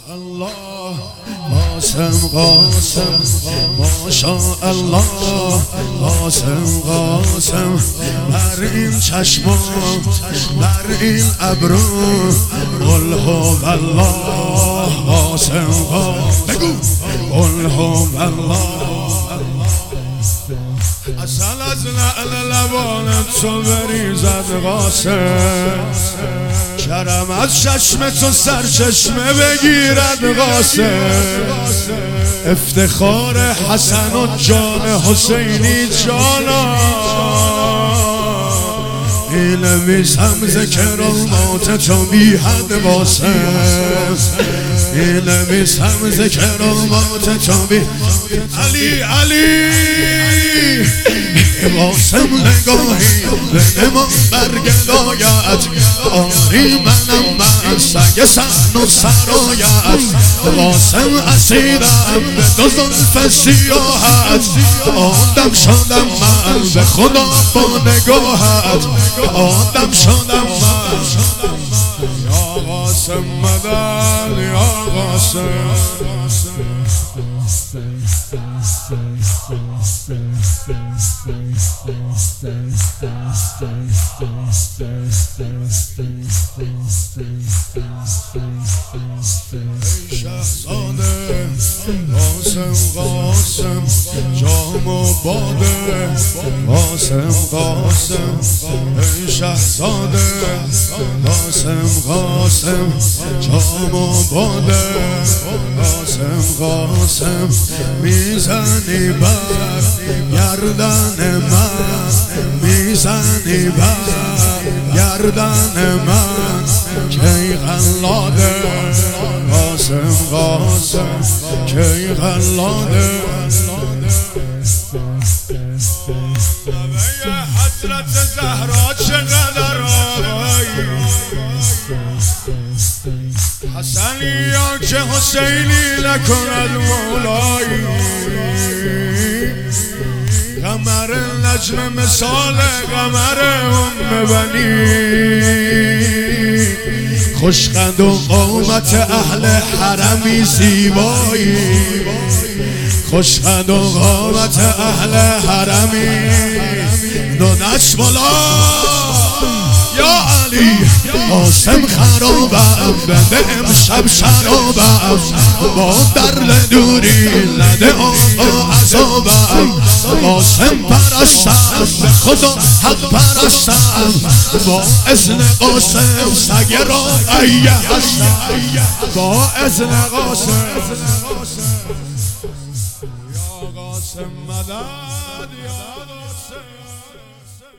الله قاسم قاسم ماشاء الله قاسم قاسم بر این چشمان بر این ابرو قل هو الله قاسم قاسم بگو قل هو الله اصل از لعل لبانت تو بریزد قاسم کرم از چشم تو سرچشمه بگیرد قاسم افتخار حسن و جان حسینی جانا اینه میزم ذکر الموت تو بی حد قاسم اینه میزم ذکر الموت تو بی علی علی قاسم نگاهی بده من برگدایت آری منم من سگ سن و سرایت قاسم اسیرم به دو زلف سیاحت آدم شدم من به خدا با نگاهت آدم شدم من یا قاسم مدد یا قاسم شهزاده قاسم قاسم جام و باده قاسم قاسم ای شهزاده قاسم قاسم جام و باده قاسم قاسم میزنی بر گردن من میزنی بر گردن من کی قلاده قاسم قاسم کی قلاده حضرت زهرا چقدر آقایی حسنی یا که حسینی نکند مولایی قمر نجم مثال قمر ام بنی خوشقد و قامت اهل حرمی زیبایی خوشقد و قامت اهل حرمی نونش بلا یا علی قاسم خرابم بده امشب شرابم با درد دوری لده آقا عذابم قاسم پرستم به خدا حق پرستم با اذن قاسم سگ را ایه هستم با اذن قاسم یا قاسم مدد یا قاسم